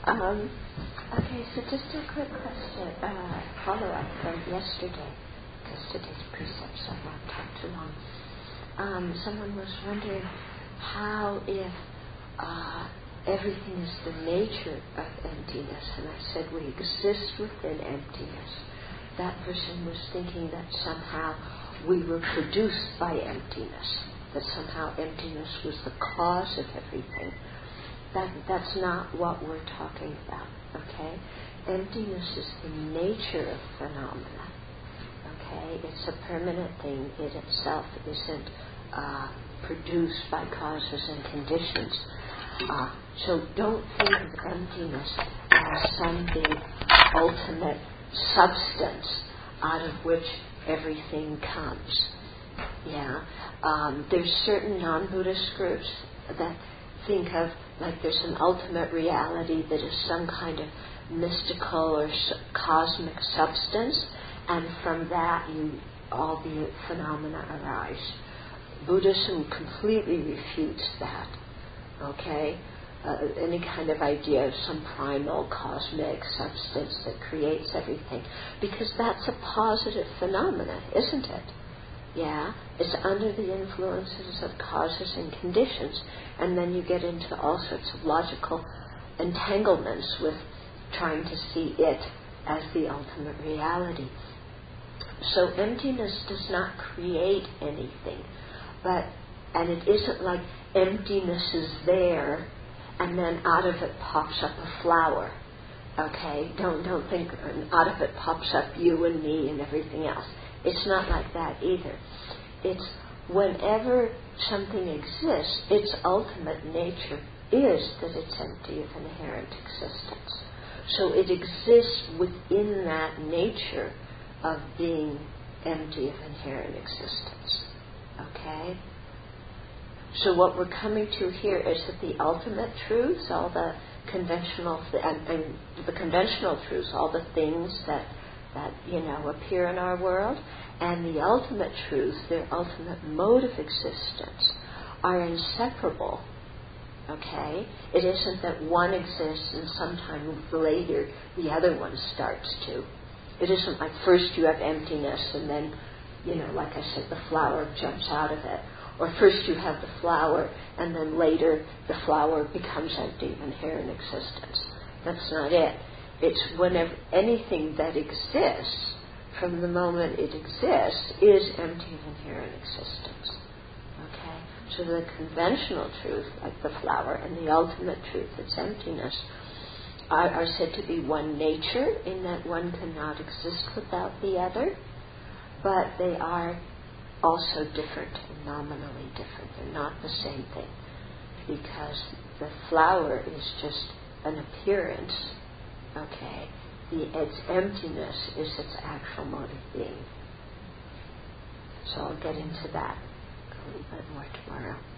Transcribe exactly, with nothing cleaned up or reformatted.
Um, okay, so just a quick question, uh, follow-up from yesterday, because today's precepts I won't talk too long. Um, someone was wondering how if uh, everything is the nature of emptiness, and I said we exist within emptiness. That person was thinking that somehow we were produced by emptiness, that somehow emptiness was the cause of everything. That that's not what we're talking about, okay? Emptiness is the nature of phenomena, okay? It's a permanent thing. It itself isn't uh, produced by causes and conditions. Uh, so don't think of emptiness as some big ultimate substance out of which everything comes. Yeah, um, there's certain non-Buddhist groups that think of like there's an ultimate reality that is some kind of mystical or s- cosmic substance, and from that you all the phenomena arise. Buddhism completely refutes that. Okay, uh, any kind of idea of some primal cosmic substance that creates everything, because that's a positive phenomena, isn't it? Yeah, it's under the influences of causes and conditions, and then you get into all sorts of logical entanglements with trying to see it as the ultimate reality. So emptiness does not create anything, but and it isn't like emptiness is there and then out of it pops up a flower. Okay, don't don't think out of it pops up you and me and everything else. It's not like that either. It's whenever something exists, its ultimate nature is that it's empty of inherent existence. So it exists within that nature of being empty of inherent existence. Okay? So what we're coming to here is that the ultimate truths, all the conventional th- and, and the conventional truths, all the things that that you know appear in our world, and the ultimate truths, their ultimate mode of existence, are inseparable. Okay, it isn't that one exists and sometime later the other one starts to. It isn't like first you have emptiness and then, you know, like I said, the flower jumps out of it. Or first you have the flower and then later the flower becomes empty of inherent existence. That's not it. It's whenever anything that exists, from the moment it exists, is empty of inherent existence. Okay? So the conventional truth, like the flower, and the ultimate truth, its emptiness, are, are said to be one nature, in that one cannot exist without the other, but they are also different, nominally different. They're not the same thing, because the flower is just an appearance. Okay, the, its emptiness is its actual mode of being. So I'll get into that a little bit more tomorrow.